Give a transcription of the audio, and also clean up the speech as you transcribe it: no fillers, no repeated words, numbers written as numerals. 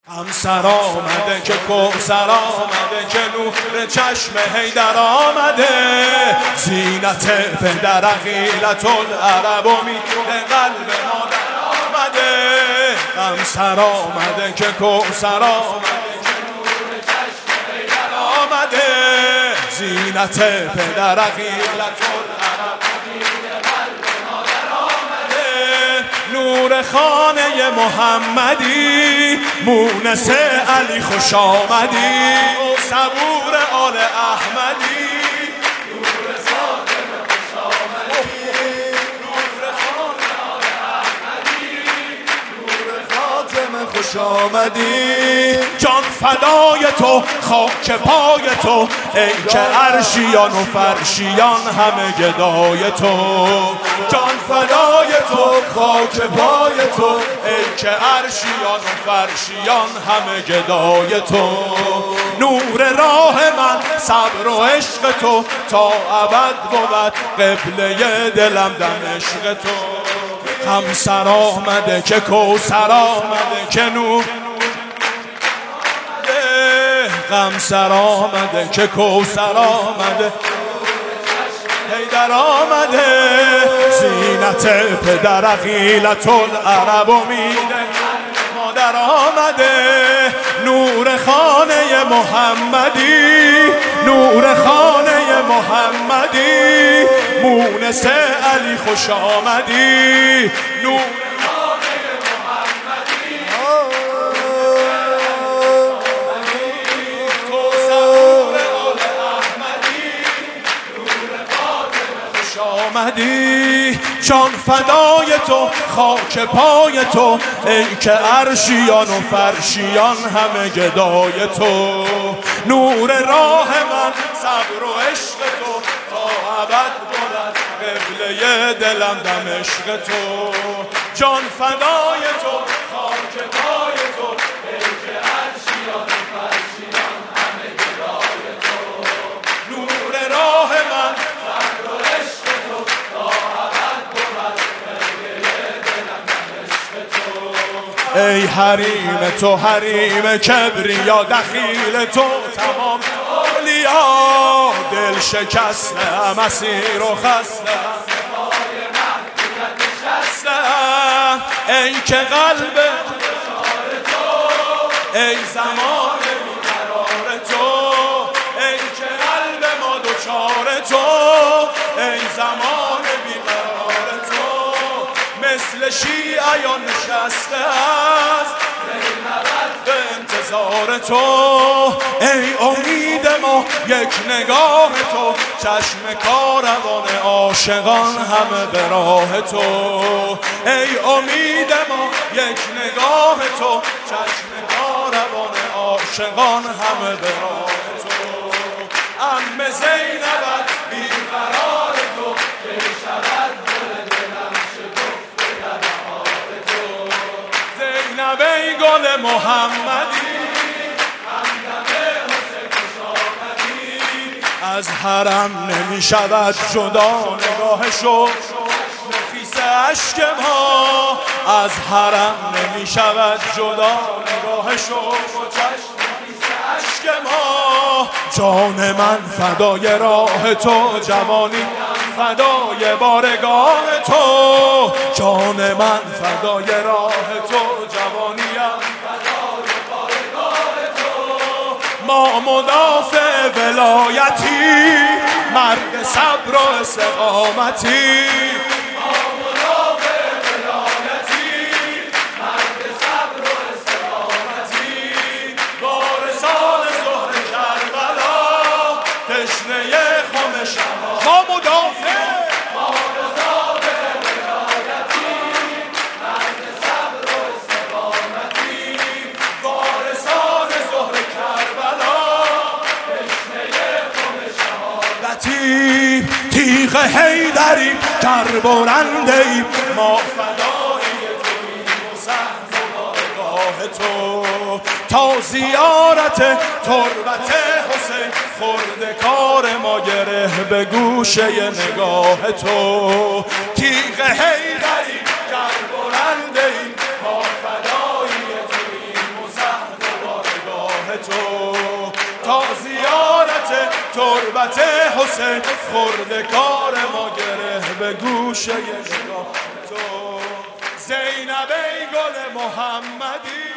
همسر آمده که کوثر آمده که نور چشم حیدر آمده، زینت پدر عقیلة العرب و میر قلب مادر آمده. همسر آمده که کوثر آمده که نور چشم حیدر آمده، زینت پدر عقیلة العرب و میر قلب مادر آمده. نور خانه محمدی، مونس علی خوش آمدی، صبور آل احمدی. نور خانه خوش آمدی، نور خانه آل احمدی، نور خاتم خوش آمدی. جان فدای تو، خاک پای تو، ای که عرشیان و فرشیان همه گدای تو. جان فدای تو، خاک پای تو، ای که عرشیان و فرشیان همه گدای تو. نور راه من صبر و عشق تو، تا ابد بود قبله دلم دمشق تو. همسر آمده که کوثر آمده که نور، همسر آمده که کوثر آمده، حیدر آمده، زینت پدر عقیلة العرب و میر مادر آمده. نور خانه محمدی، نور خانه محمدی، مونس علی خوش آمدی. نور آمدی. جان فدای تو، خاک پای تو، ای که عرشیان و فرشیان همه گدای تو. نور راه من صبر و عشق تو، تا ابد بود قبله دلم دمشق تو. جان فدای تو، خاک پای تو، ای که عرشیان و فرشیان همه گدای تو. نور راه من صبر و عشق تو، تا ابد بود قبله دلم دمشق تو. ای حریم تو، حریم کبریا، دخیل تو تمام اولیا. دل شکستم، اسیر و خستم، ای که قلب ای زمان بیقرار تو، ای که قلب ما دوچار تو، ای زمان بیقرار تو. مثل شیعیان نشسته است به انتظار تو، ای امید ما یک نگاه تو، چشم کاروان عاشقان همه به راه تو. ای امید ما یک نگاه تو، چشم کاروان عاشقان همه به راه تو. عم زینب بیقرار تو، که شود دل دلم شکفته در بهار تو. زینب ای گل محمدی، از حرم نمی شود جدا نگاه شو نفیس عشق ما. از حرم نمی شود جدا نگاه شو چشم نفیس عشق ما. جان من فدای راه تو، جوانی فدای بارگاه تو. جان من فدای راه تو، جوانیم فدای بارگاه تو. ما مدافع ولایتی، مرد صبر و استقامتی. ما مدافع ولایتی، مرد صبر و استقامتی. وارثان ظهر کربلا، تشنه خم شهادت. ما مدافع ولایتی، مرد صبر و استقامتی. وارثان ظهر کربلا، تیغ حیدریم، کربرنده ایم، ما فدایی توییم و سهم و بارگاه تو. تا زیارت تربت حسین، خورد کار ما گره به گوشه نگاه تو. تیغ حیدریم، کربرنده ایم، ما فدایی توییم و سهم تو، تا زیارت تربت حسین خورده کار ما گره به گوشه نگاه تو. زینب ای گل محمدی